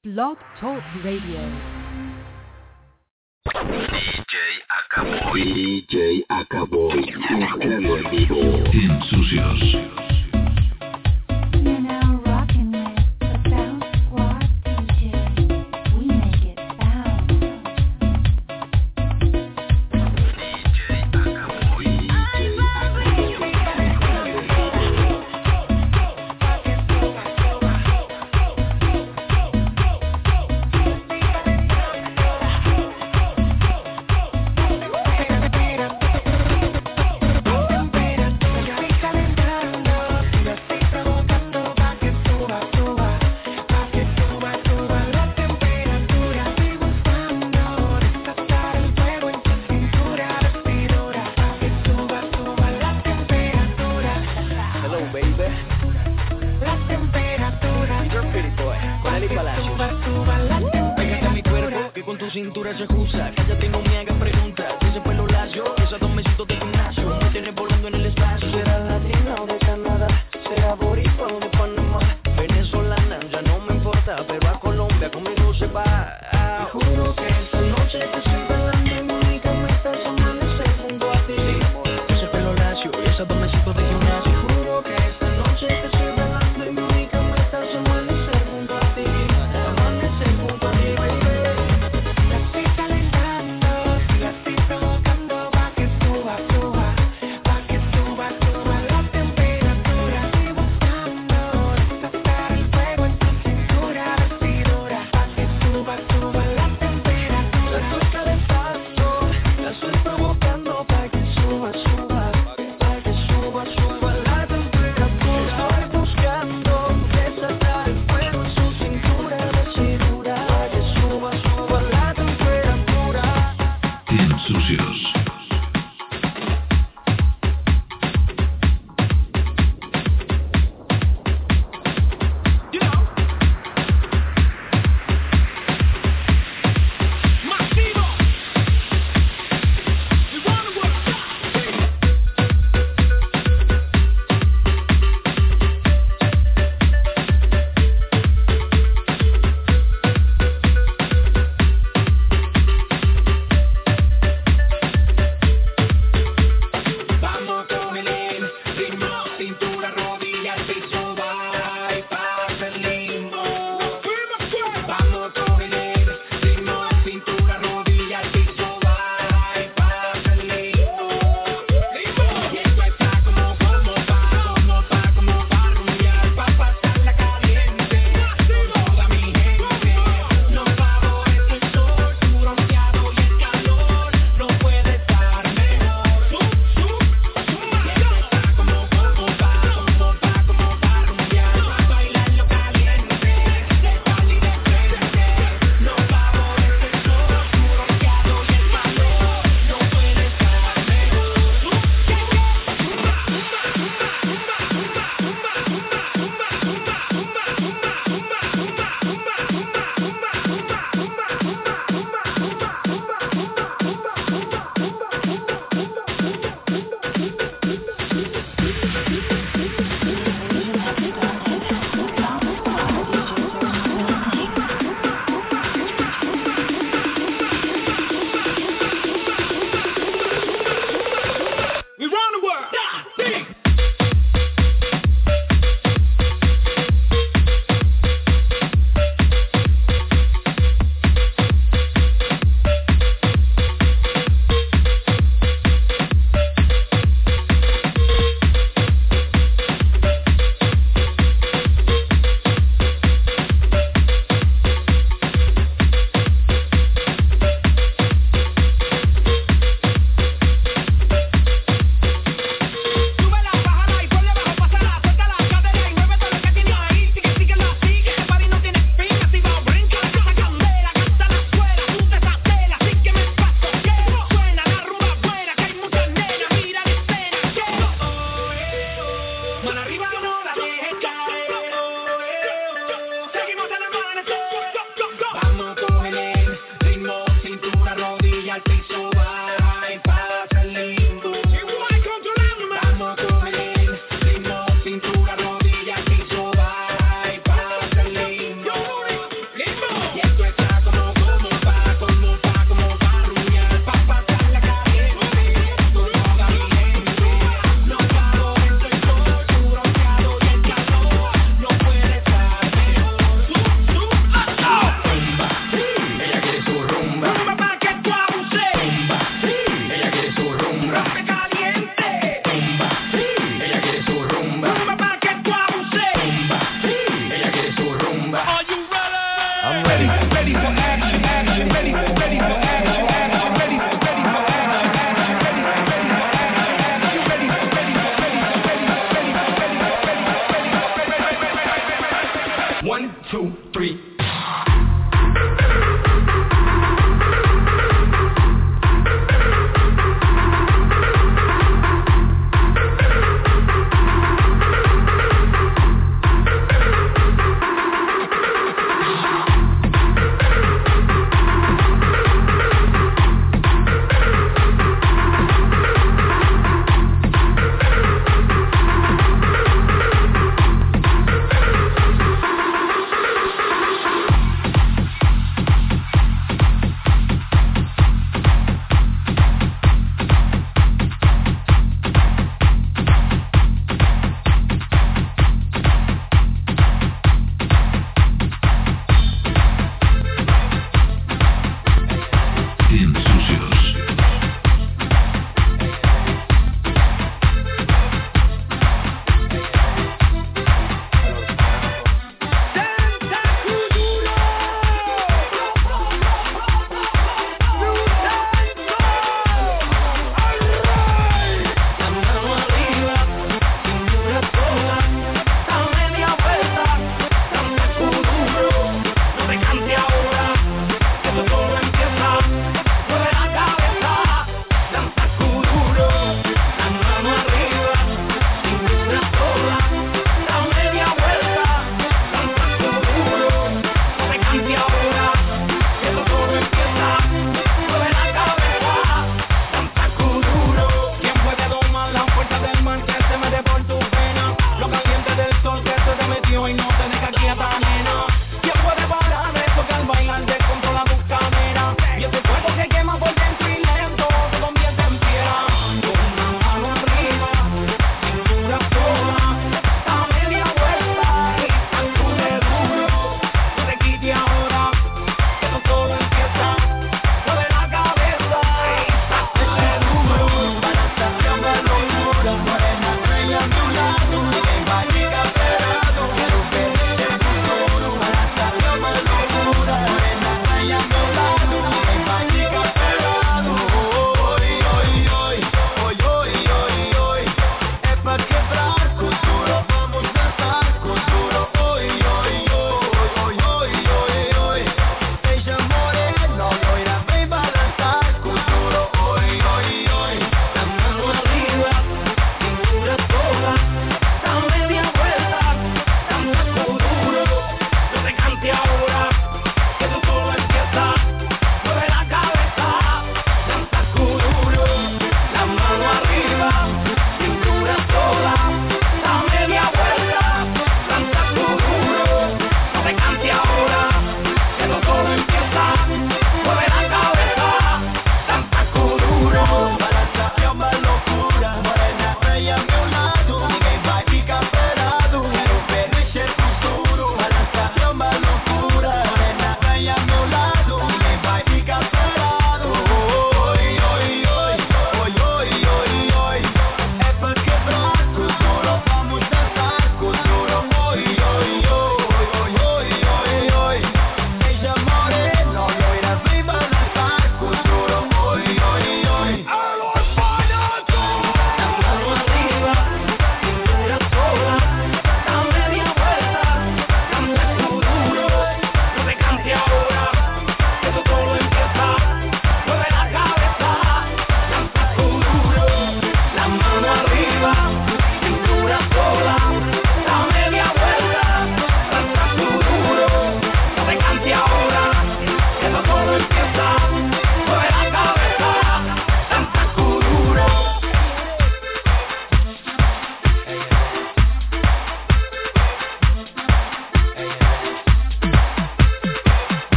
Blog Talk Radio. DJ Acaboy, mezclando en vivo. En Sucios.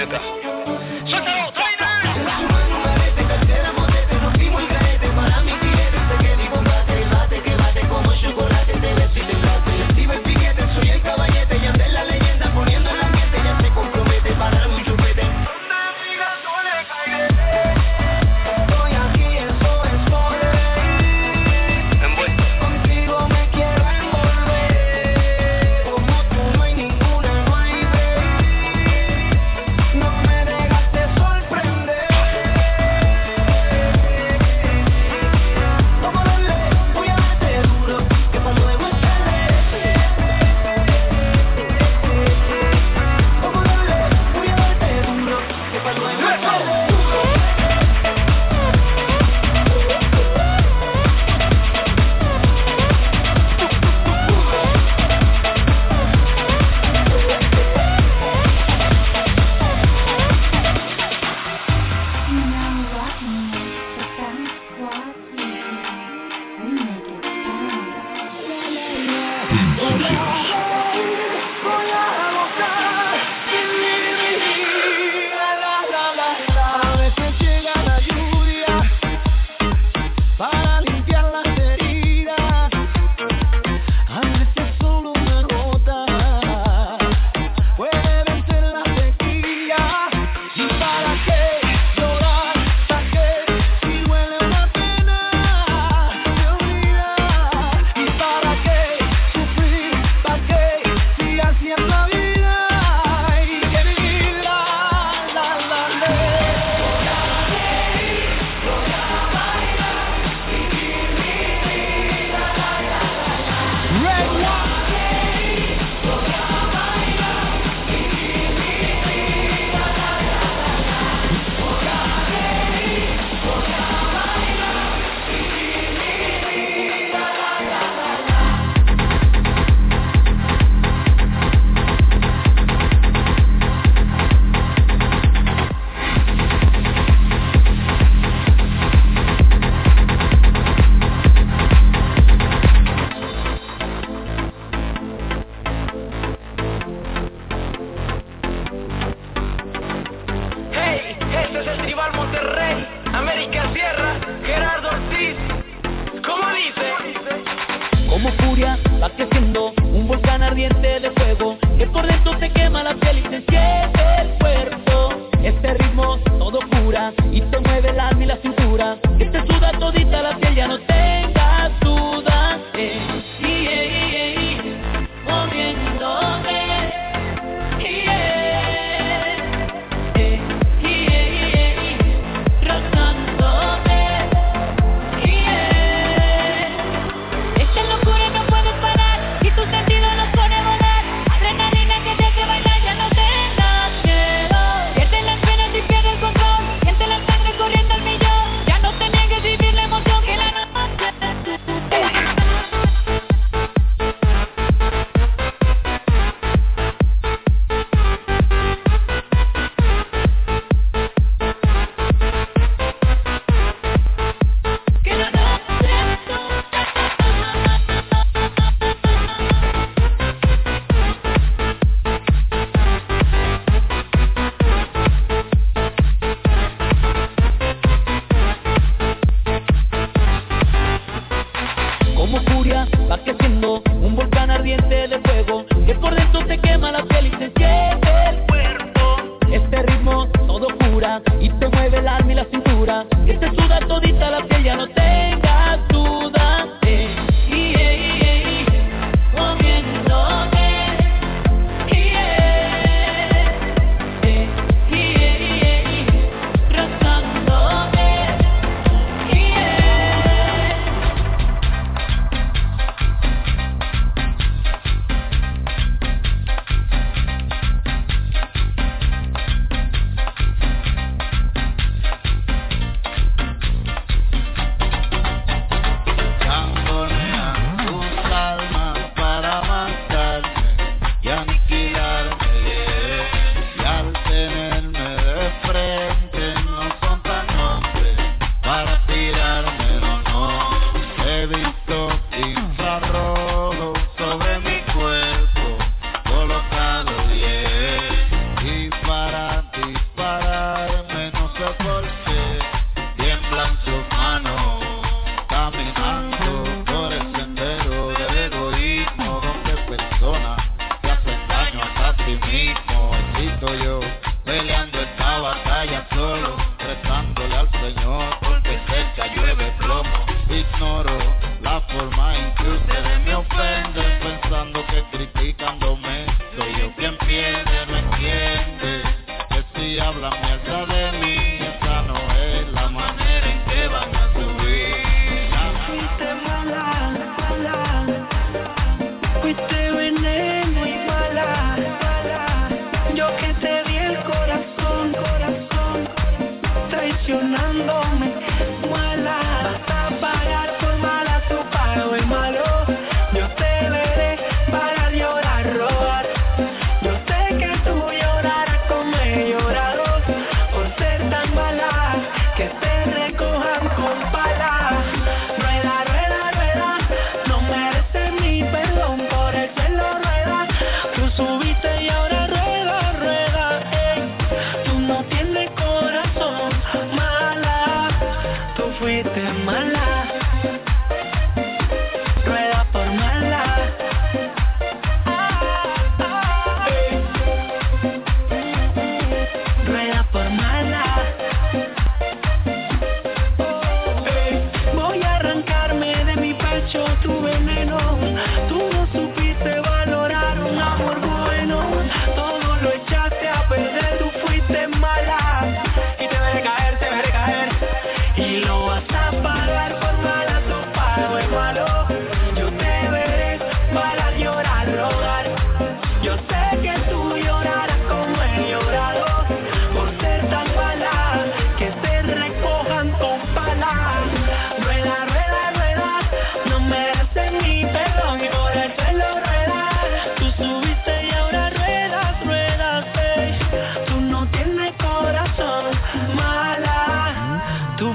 puñeta. ¡Suéltalo, trainer!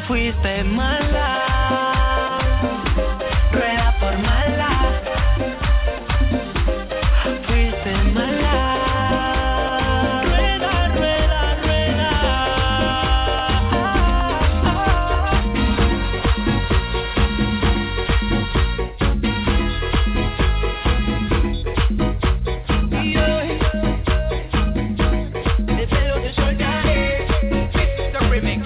fuiste mala, rueda por mala, fuiste mala, rueda, rueda, rueda. Y hoy el pelo te soltaré, the remix.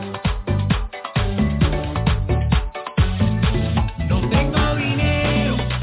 No tengo dinero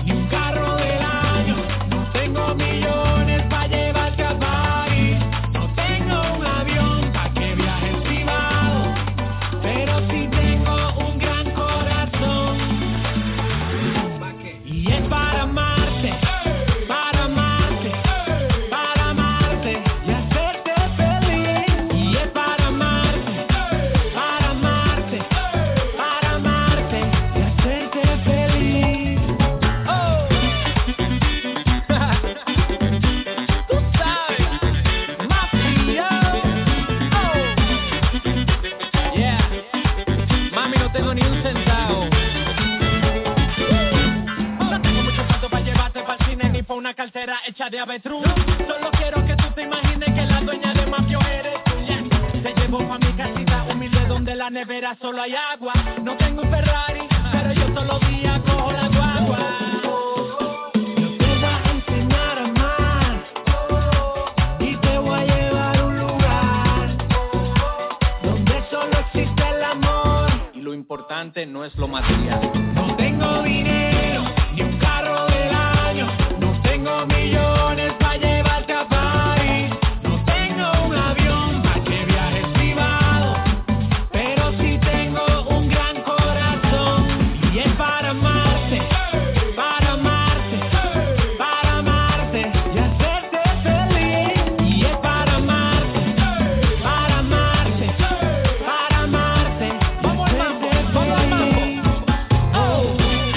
cartera hecha de avestruz. Solo quiero que tú te imagines que la dueña de Mafio eres tú, yeah. Te llevo pa' mi casita humilde donde la nevera solo hay agua. No tengo un Ferrari, pero yo todos los días cojo la guagua. Yo te voy a enseñar a amar y te voy a llevar a un lugar donde solo existe el amor. Y lo importante no es lo material. No tengo dinero ni un carro del año, no tengo millones para llevarte a París, no tengo un avión para que viajes privado, pero sí tengo un gran corazón y es para amarte, para amarte, para amarte y hacerte feliz. Y es para amarte, para amarte, para amarte. Vamos al mambo, vamos al mambo. Oh.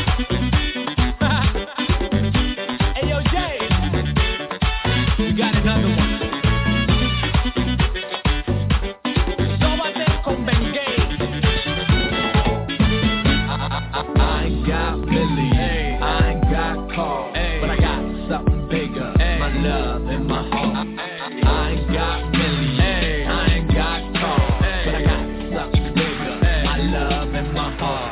Hey yo Jay, you got another one. Sóbate con Ben Gay. I ain't got millions, I ain't got cars, but I got something bigger, my love and my heart. I ain't got millions, I ain't got cars, but I got something bigger, my love and my heart.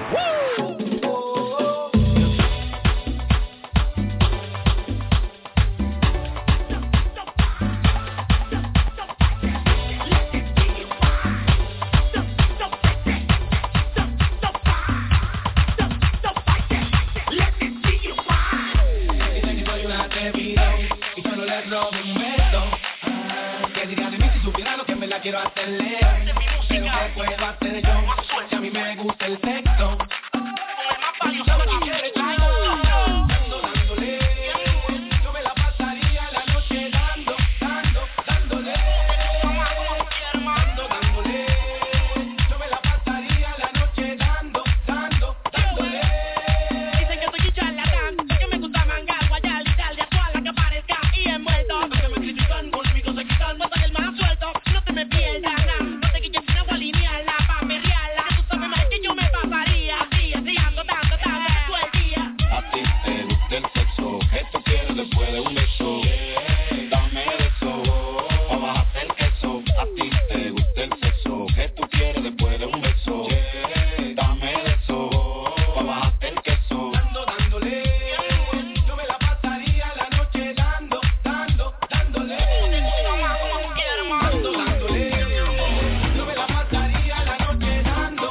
Y solo le robo un beso. Que diría de mí si supiera lo que me la quiero hacerle. Pero ¿qué puedo hacer yo? Si a mí me gusta el sexo. Y sabes que quieres dándole. Yo me la pasaría la noche dándole. Dándole. Yo me la pasaría la noche dándole. Dicen que soy charlatán, que me gusta mangar, guayar, tal, de actuar la que aparezca y envuelto. Que me critican, conmigo se quitan, no soy el más suelto. No te me pierdas, no te quites sin agua linearla, pa' perrearla. Que tú sabes más que yo me pasaría, así, ando dando, todo el día. A ti te gusta el sexo, ¿qué tú quieres después de un beso? Dame de eso, pa' bajarte el queso. A ti te gusta el sexo, ¿qué tú quieres después de un beso? Dame de eso, pa' bajarte el queso. Dándole. Yo me la pasaría la noche dándole. Dándole. Yo me la pasaría la noche dándole.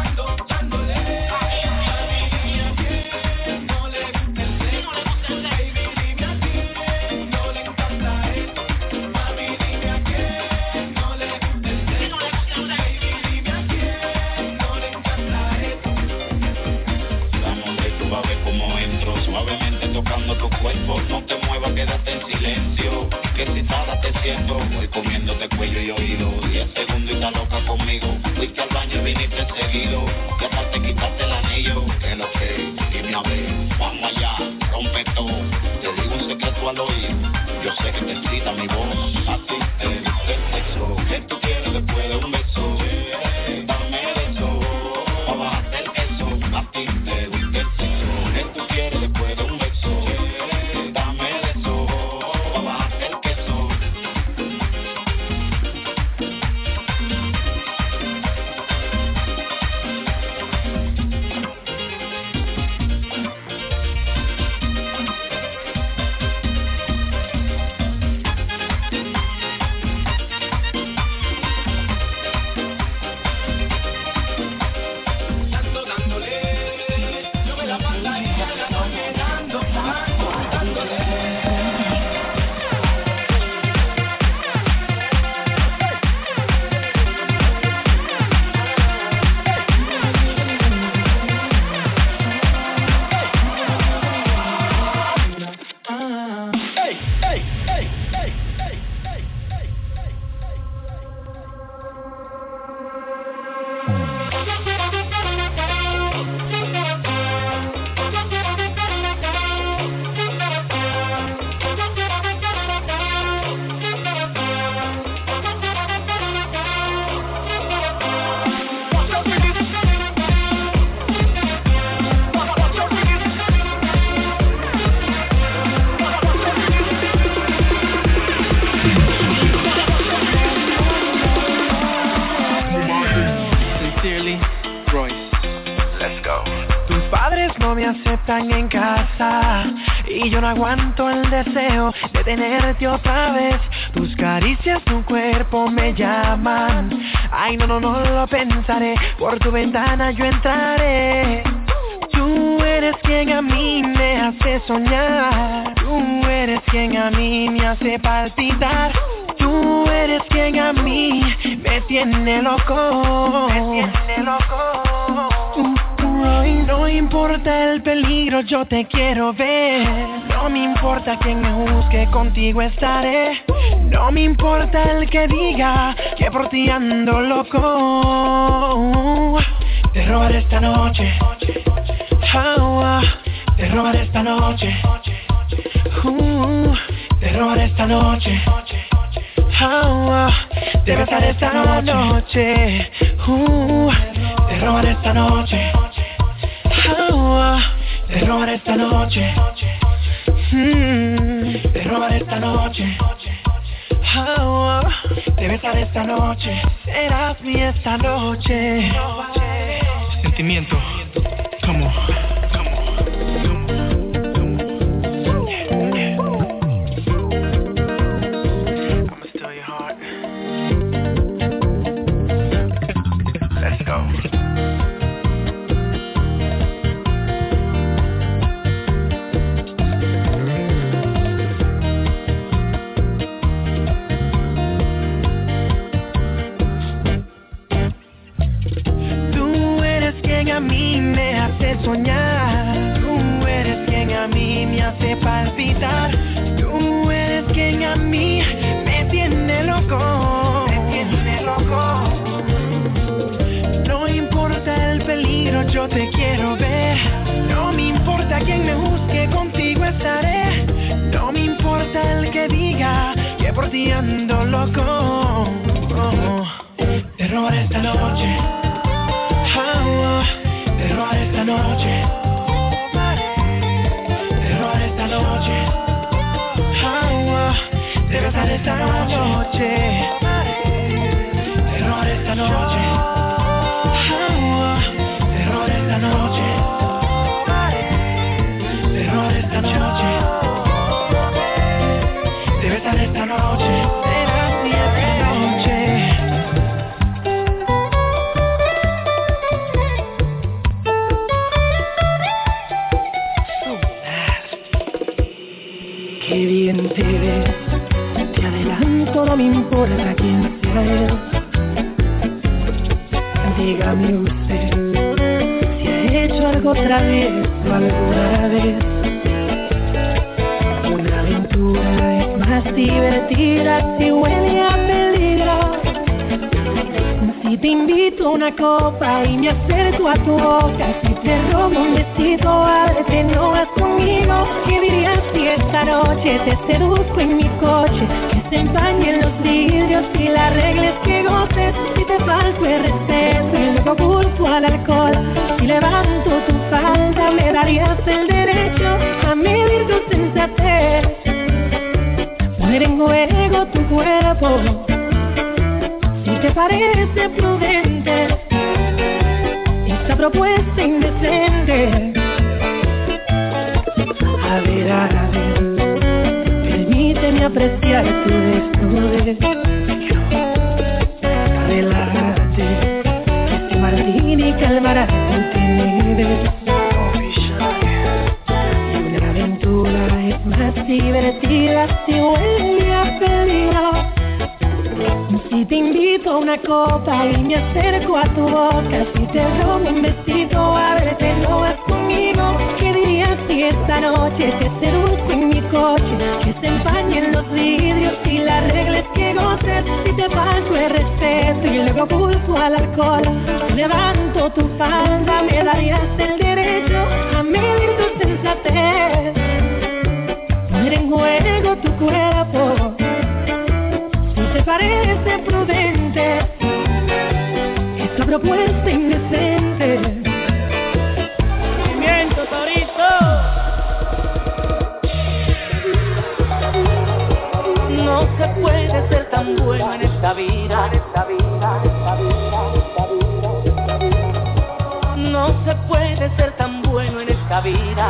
No le gusta el sexo. Baby, dime a quién no le encanta esto. Mami, dime a quién no le gusta el sexo. Baby, dime a quién no le encanta esto. Vamos a ver, tú vas a ver cómo entro, suavemente tocando tu cuerpo. No te muevas, quédate en silencio, que excitada te siento. Voy comiéndote cuello y oído, 10 segundos y estás loca conmigo. Fuiste al baño y viniste seguido, que hasta te quitaste el anillo. Que lo que, dime a ver, vamos allá, rompe todo. Te digo un secreto al oído, yo sé que te excita mi voz. A ti te gusta el sexo, ¿qué tú quieres después de un beso? Dame de eso, pa' bajarte el queso. A ti te gusta el sexo, ¿qué tú quieres después de un beso? Dame de eso, pa' bajarte el queso. no me aceptan en casa y yo no aguanto el deseo de tenerte otra vez. Tus caricias, tu cuerpo me llaman. Ay, no lo pensaré. Por tu ventana yo entraré. Tú eres quien a mí me hace soñar. Tú eres quien a mí me hace palpitar. Tú eres quien a mí me tiene loco. Y no importa el peligro, yo te quiero ver. No me importa quien me juzgue, contigo estaré. No me importa el que diga que por ti ando loco. Te robaré esta noche. Te robaré esta noche. Te robaré esta noche. Te besaré esta noche. Te robaré esta noche. Te robaré esta noche. Te robaré esta noche. Te besaré esta noche. Serás mía esta noche. Sentimiento. Como I'ma steal your heart. Let's go. A mí me hace soñar. Tú eres quien a mí me hace palpitar. Tú eres quien a mí me tiene loco. No importa el peligro, yo te quiero ver. No me importa quien me juzgue, contigo estaré. No me importa el que diga que por ti ando loco. Te robaré esta noche. Te robaré esta noche. Te robaré esta noche. Te besaré esta noche. Te robaré esta noche. Te robaré esta noche. Te robaré esta noche. Te besaré esta noche. Serás mía esta noche. Qué bien te ves, te adelanto, no me importa quién sea él. Dígame usted, si ha hecho algo otra vez o alguna vez. Una aventura es más divertida si huele a peligro. Si te invito a una copa y me acerco a tu boca, si te robo un besito, ábrete, no vas conmigo. ¿Qué dirías si esta noche te seduzco en mi coche? Que se empañen los vidrios y la regla es que goces. Si te falto el respeto y luego culpo al alcohol, si levanto tu falda me darías el derecho a medir tu sensatez. Poner en juego tu cuerpo, ¿te parece prudente esta propuesta indecente? A ver, permíteme apreciar tu desnudez. Relájate, que este martini calmará tu timidez. Y una aventura es más divertida si huele a peligro. Si te invito a una copa y me acerco a tu boca, si te robo un besito, ábrete, no vas conmigo. ¿Qué dirías si esta noche te seduzco en mi coche? Que se empañen los vidrios y la regla es que goces. Si te falto el respeto y luego culpo al alcohol, si levanto tu falda me darías el derecho a medir tu sensatez. Poner en juego tu cuerpo, ¿te parece prudente esta propuesta indecente? ¡Miento, Torito! No se puede ser tan bueno en esta vida. No se puede ser tan bueno en esta vida.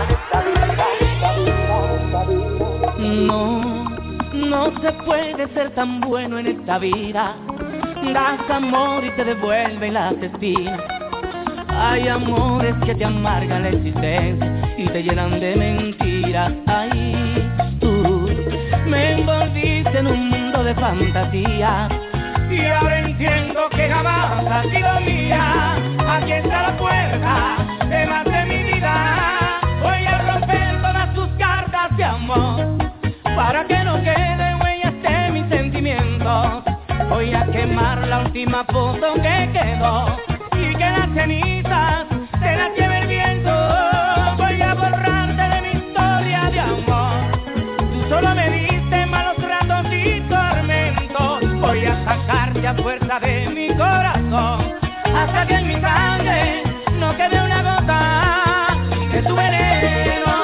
No se puede ser tan bueno en esta vida. Das amor y te devuelven las espinas. Hay amores que te amargan la existencia y te llenan de mentiras. Ay, tú me envolviste en un mundo de fantasía y ahora entiendo que jamás has sido mía. Aquí está la puerta de más de mi vida. Voy a romper todas tus cartas de amor para que no queden huellas de mis sentimientos. Voy a quemar la última foto que quedó y que las cenizas se las lleve el viento. Voy a borrarte de mi historia de amor. Tú solo me diste malos ratos y tormento. Voy a sacarte a fuerza de mi corazón hasta que en mi sangre no quede una gota de tu veneno.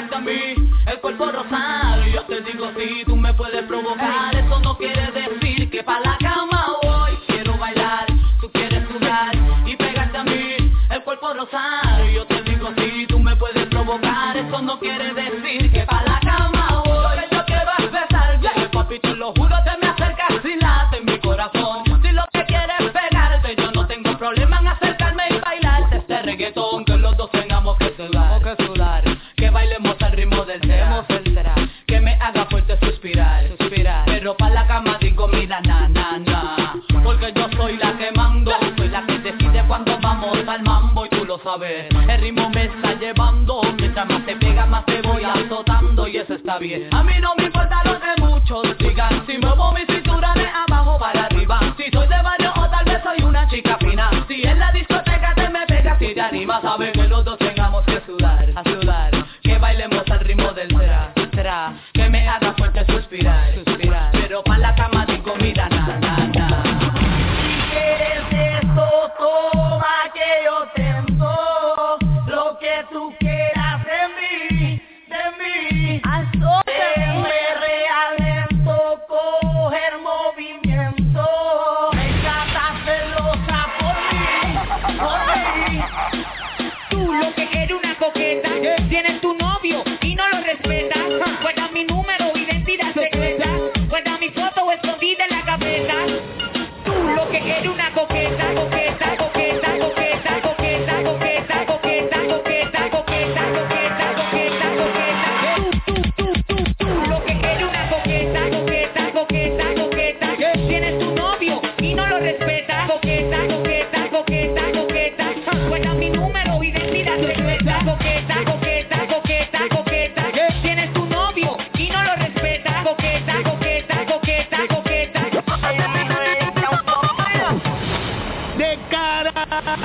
pegarte a mí, el cuerpo rosado. Yo te digo si tú me puedes provocar. Eso no quiere decir que pa' la cama voy. Quiero bailar, tú quieres sudar y pegarte a mí, el cuerpo rosado. Yo te digo si tú me puedes provocar. Eso no quiere decir que pa' la cama voy. Yo quiero besarte, papi, te lo juro, te me acercas y late en mi corazón. Si lo que quieres es pegarte, yo no tengo problema en acercarme y bailarte este reggaetón. Que los dos tengamos que sudar, que bailemos al ritmo del tema, que me haga fuerte suspirar. Pero pa' la cama digo mira na na na, porque yo soy la que mando, soy la que decide cuando vamos al mambo y tú lo sabes. El ritmo me está llevando, mientras más te pega más te voy azotando y eso está bien. A mí no me importa lo que muchos digan, si muevo mi cintura de abajo para arriba, si soy de barrio o tal vez soy una chica fina. Si en la discoteca te me pegas y te animas, sabes que los dos tengamos que sudar, que bailemos al ritmo del será, que me haga fuerte suspirar. Pero pa' la cama digo mira na na na. Si quieres esto, toma que yo tengo lo que tú quieras de mí. Realento coger movimiento, me tratas celosa por mí. Tú lo que eres una coqueta, tienes tu novio y no lo respetas. Guarda mi número, identidad secreta, guarda mi foto escondida en la gaveta. Tú lo que eres una coqueta. Tienes tu novio y no lo respetas. Coqueta. Guarda mi número, identidad secreta. Coqueta. Tienes tu novio y no lo respetas. Coqueta. De cara.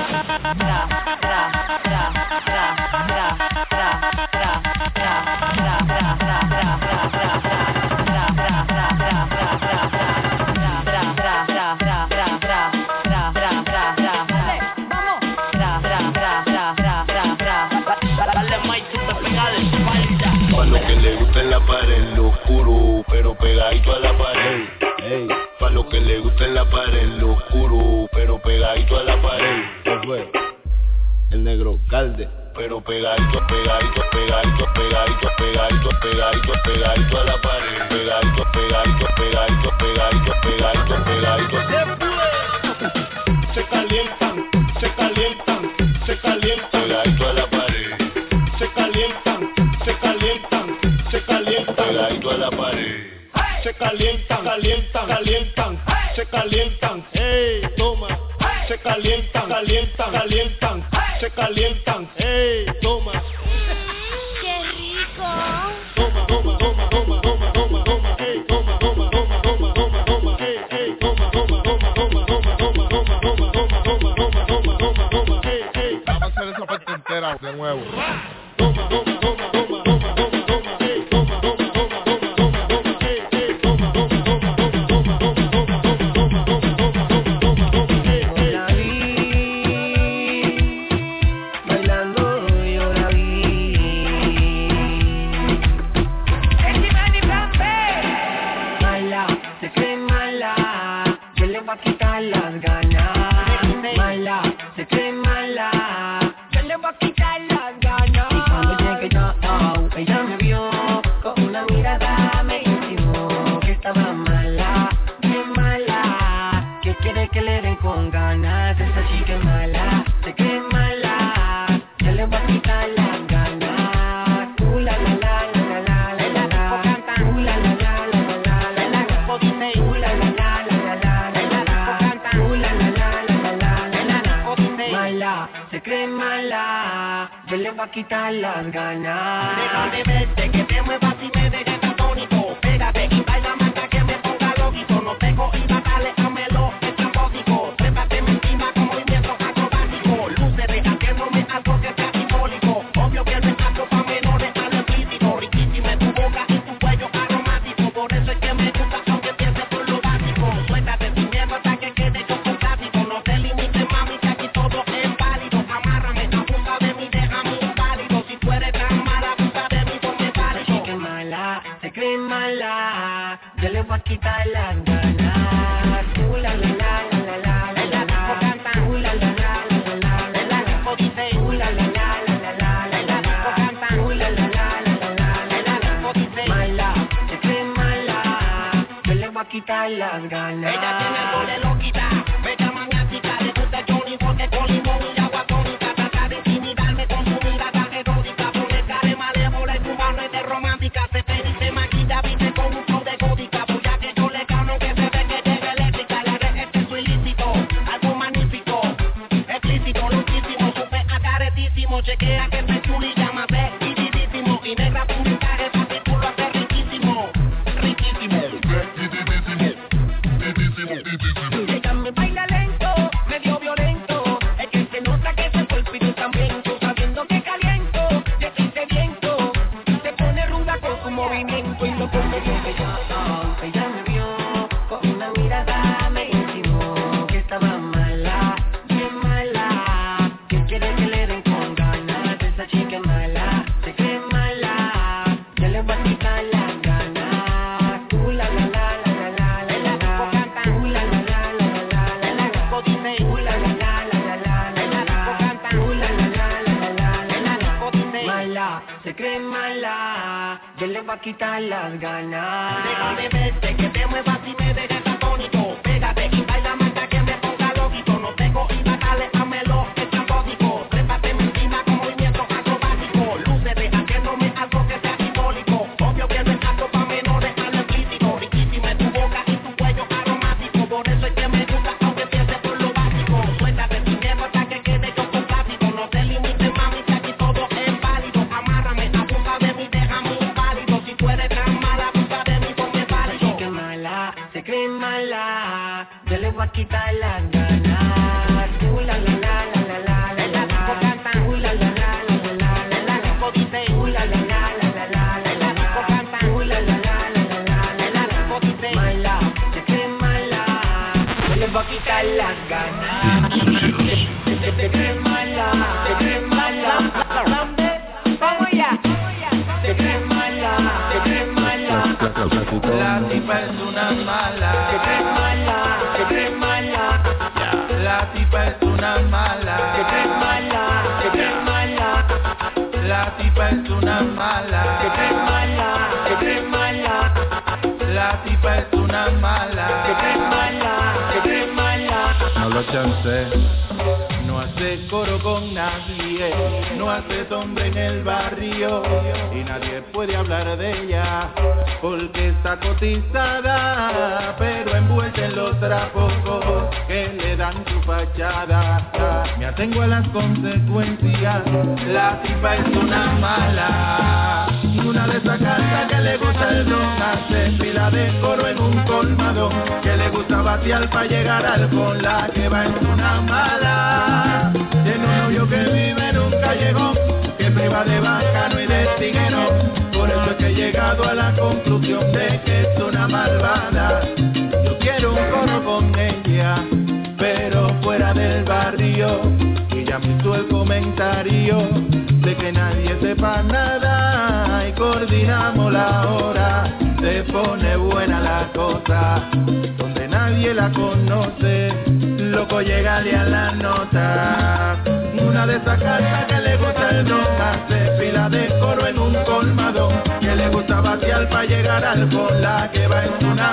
Pa' lo que le gusta en la pared, lo oscuro, pero pegadito a la pared. Pa' lo que le gusta en la pared, lo oscuro, pero pegadito a la pared. El negro calde, pero pegadito a la pared. Pegadito. Se calientan. Pegadito a la pared. Se calientan. Pegadito a la pared. Se calientan. Hey, toma. Se calientan. Se calientan. Hey, toma. ¡Qué rico! Toma. Hey, toma. Hey, toma. Vamos a hacer esa parte entera de nuevo. Toma. Quitar las ganas. Déjame verte, que te muevas y me dejes atónito. Pégate y baila más que me ponga loquito. No tengo iba, dale, hámelo, es trambótico. Trépate encima con movimientos acrobáticos. Luce, haciéndome algo que sea simbólico. Obvio que el besazo pa' menores sale crítico. Riquísimo en tu boca y tu cuello aromático. Por eso es que me gusta, aunque pienses por lo básico. Suéltate sin miedo hasta que quede yo con clásico. No te limites, mami, que aquí todo es válido. Amárrame, abusa de mí, déjame. Si tú eres tan mala, abusa de mí, cree mala, yo le voy a quitar las ganas. La la la la la la la la la. Canta. La la la la la la la la. Dice. La la la la la la la la. Canta. La la la la la la la. Dice. Mala, se cree mala, yo le voy a quitar las ganas. Ella tiene el gole loquita, bella maniática, le gusta Johnny porque con limón y agua tónica trata de intimidarme con su mirada erótica, pone cara malévola y tu mano es de romántica, se pega y se maquilla, viste con un flow de gótica, puya que yo le gano que se ve que llega eléctrica, la red este es su ilícito, algo magnífico, explícito, loquísimo, súper acaretísimo, chequea que se chulilla, más vestidísimo y negra puntaje, particulo hace riquísimo, riquísimo. Ella me baila lento, medio violento, es que se nota que ese cuerpito también, tú sabiendo que caliento, y aquí sediento, se pone ruda con su movimiento y lo pone bien belloso. Ella me vio, con una mirada me intimó, que estaba mala, bien mala, que quiere que le den con ganas, esa chica es mala, se cree mala, ya le voy a quitar las ganas. La la la la la la la la la. Canta. La la la la la la la la. Dice. La la la la la la la la. Canta. La la la la la la la. Dice. Mala, se cree mala, yo le voy a quitar las ganas. Déjame verte, que te muevas y me dejes atónito. Pégate y baila mata que me ponga loquito. No tengo y dale, hámelo, es chambódico. Trépate encima con movimientos acrobáticos. Lúcete haciéndome algo que sea simbólico. Obvio que no es apto pa' menores, algo explícito. Riquísimo en tu boca y tu cuello aromático. Por eso es que me gusta, aunque empiece por lo básico. Suéltate sin miedo hasta que quede yo con plástico. No te limites, mami, que aquí todo es válido. Amárrame, abusa de mí, déjame inválido. Si tú eres tan mala, abusa de mí, ponme válido. Así que mala, se cree mala, yo le voy a quitar las ganas. La la la la la la la la la. Canta. La la la la la la la la. Dice. La la la la la la la la la. Canta. La la la la la la la la. Dice. Mala, se cree mala, yo le voy a quitar las ganas. Se cree mala, se cree mala. Vamos ya. Se cree mala, se cree mala. La tipa es una mala. Se cree mala, se cree mala. La tipa es una mala. Se cree mala, se cree mala. La tipa es una mala. Se cree mala, se cree mala. La tipa es una mala. Se cree mala, se cree mala. No lo chance. No hace coro con nadie, no hace sombra en el barrio y nadie puede hablar de ella porque está cotizada, pero envuelta en los trapos que le dan su fachada. Me atengo a las consecuencias, la tipa es una mala, una de esas cartas que le gusta el ron, hace fila de coro en un colmado, que le gusta batear para llegar al con la que va en una mala. Tiene un novio que vive en un callejón, que priva de bacano y de tiguero. Por eso es que he llegado a la conclusión de que es una malvada. Yo quiero un coro con ella, pero fuera del barrio. Y ya me hizo el comentario de que nadie sepa nada y coordinamos la hora. Se pone buena la cosa, donde nadie la conoce. Loco, llegale a la nota. Una de esas cartas que le gusta el ron, hace fila de coro en un colmado, que le gusta vaciar para llegar al con la que va en una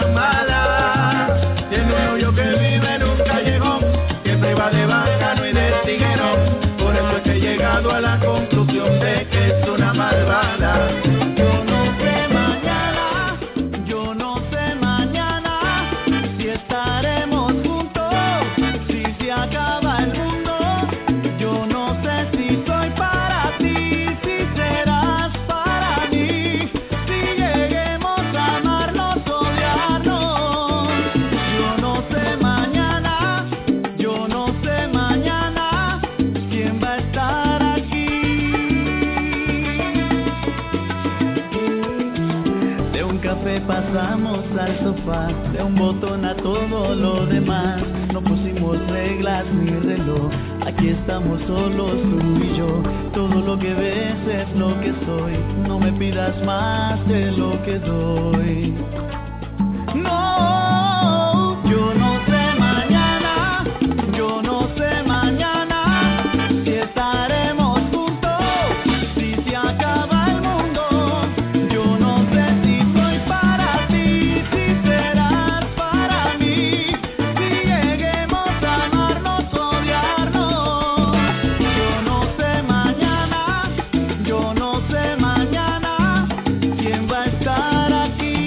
mala. Tiene un novio que vive en un callejón, que priva de bacano y de tiguero. Por eso es que he llegado a la conclusión de que es una malvada. Yo no sé mañana, yo no sé mañana si estaremos juntos, si se acaba el mundo. Yo no sé si soy para ti, si serás para mí, si lleguemos a amarnos, odiarnos. Yo no sé mañana, yo no sé mañana quién va a estar aquí. café pasamos al sofá, de un botón a todo lo demás. No pusimos reglas ni reloj, aquí estamos solos tú y yo. Todo lo que ves es lo que soy, no me pidas más de lo que doy. No, yo no sé mañana, yo no sé mañana si estaremos juntos, si se acaba el mundo. Yo no sé si soy para ti, si serás para mí, si lleguemos a amarnos o odiarnos. Yo no sé mañana, yo no sé mañana quién va a estar aquí.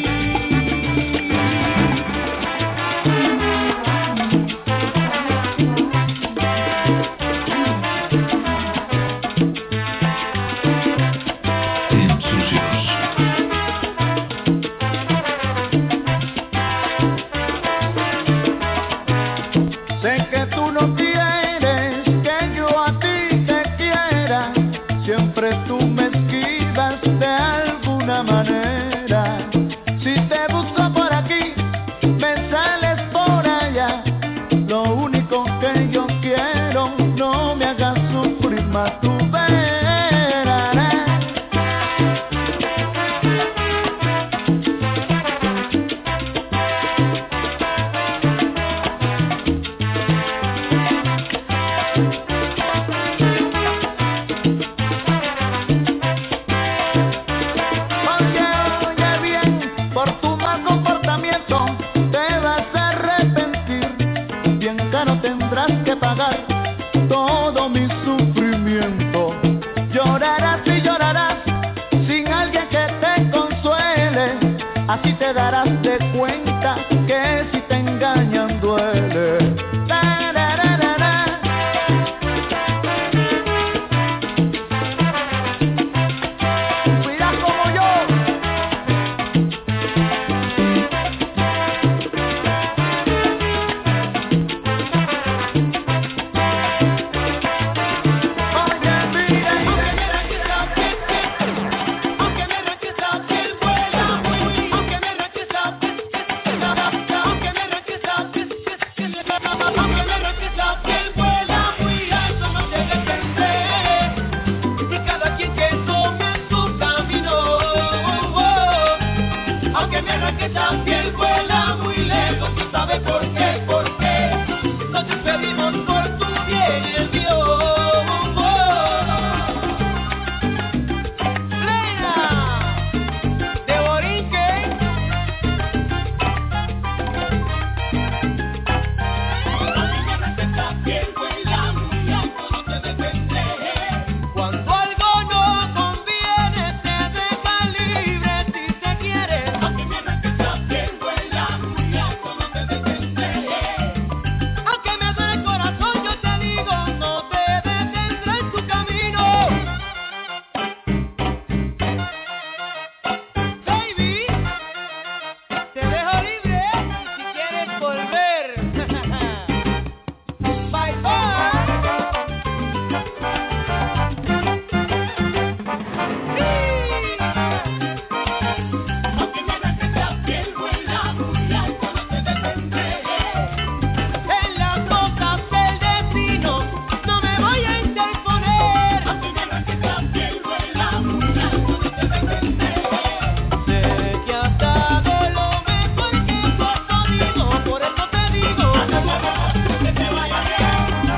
Sé que tú no quieres que yo a ti te quiera, siempre tú me esquivas de alguna manera. Si te busco por aquí, me sales por allá. Lo único que yo quiero, no me hagas sufrir más, tú verás. Oye bien, por tu mal comportamiento te vas a arrepentir. Bien caro tendrás que pagar todo mi sufrimiento. Llorarás y llorarás sin alguien que te consuele. Así te darás de cuenta que si te engañan duele. Tarararara. Cuida como yo. Aunque me arranques la piel, vuela muy lejos, tú sabes por qué, nos despedimos por tu bien y el mío. Reina de Borinque. Aunque me arranques la piel, vuela muy lejos, no te detendré. Cuando algo no conviene, te deja libre si te quieres. Aunque me arranques la piel, vuela muy alto, no te detendré. Aunque me duele el corazón, yo te digo, no te detendré en tu camino. Baby, te dejo libre si quieres volver. Bye bye. Aunque me arranques la piel, vuela muy alto, no te detendré. En las rocas del destino no me voy a interponer. Aunque me arranques la piel, vuela muy alto, no te detendré. Sé que has dado lo mejor que tú has podido, por eso te digo, que te vaya bien.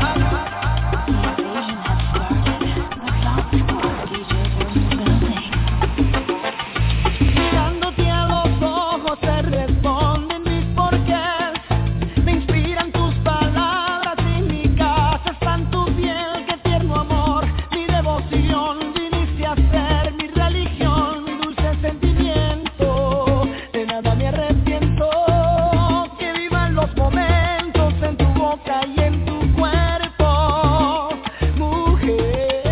Mirándote a los ojos se responden mis porqués. Me inspiran tus palabras, en mi casa están tu piel. Qué tierno amor, mi devoción. Viniste a ser mi religión, mi dulce sentimiento. De nada me arrepiento. Que vivan los momentos en tu boca y en tu cuerpo, mujer.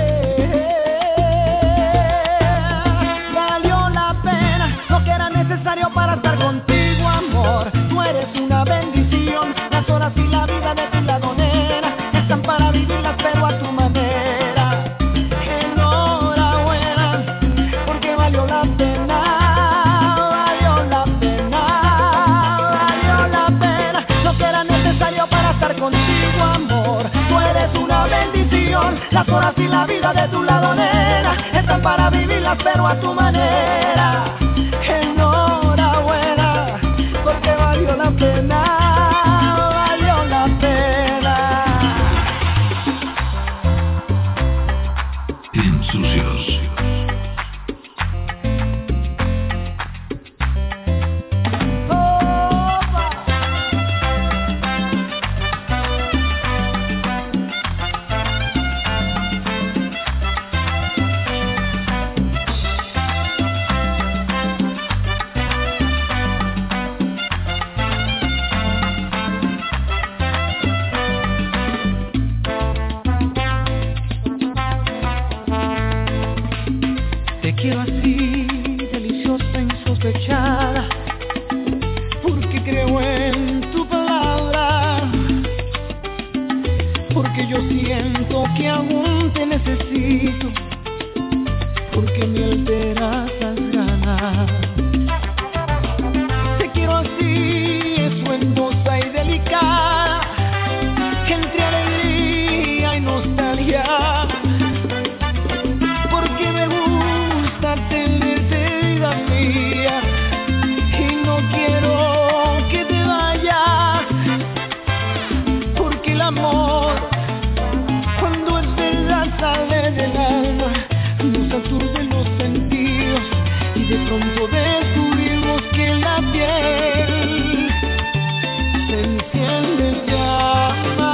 Valió la pena lo que era necesario para estar contigo, amor. Tú eres una bendición. Las horas y la vida de tu lado, nena, están para vivirlas pero a tu manera. Enhorabuena, porque valió la pena, valió Las horas y la vida de tu lado, nena, están para vivirlas pero a tu manera. Enhorabuena, porque valió la pena, valió la pena. Insucios. Quiero así, deliciosa, insospechada, porque creo en tu palabra, porque yo siento que aún te necesito, porque me alteras las ganas. Te quiero así, espuentosa y delicada, entre alegría y nostalgia. De pronto descubrimos que la piel se enciende en llama.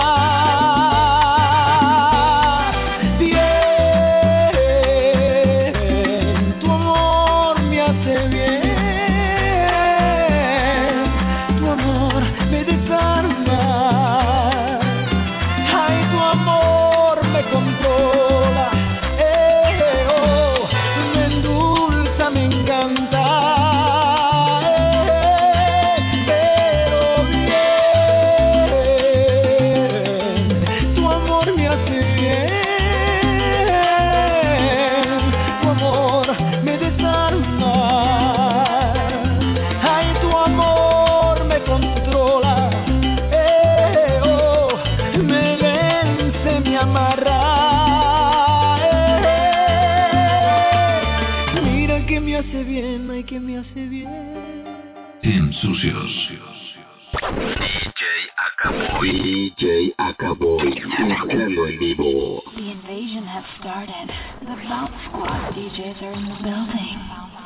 Bien, tu amor me hace bien, tu amor me desarma. Ay, tu amor me controla. Me encanta, pero bien, tu amor me hace bien, tu amor me desarma, ay, tu amor me controla, me vence, me amarra. Que me hace bien, ay, que me hace bien. Insucios. DJ Acaboy, mezclando en vivo. The invasion has started. The Bounce Squad DJs are in the building.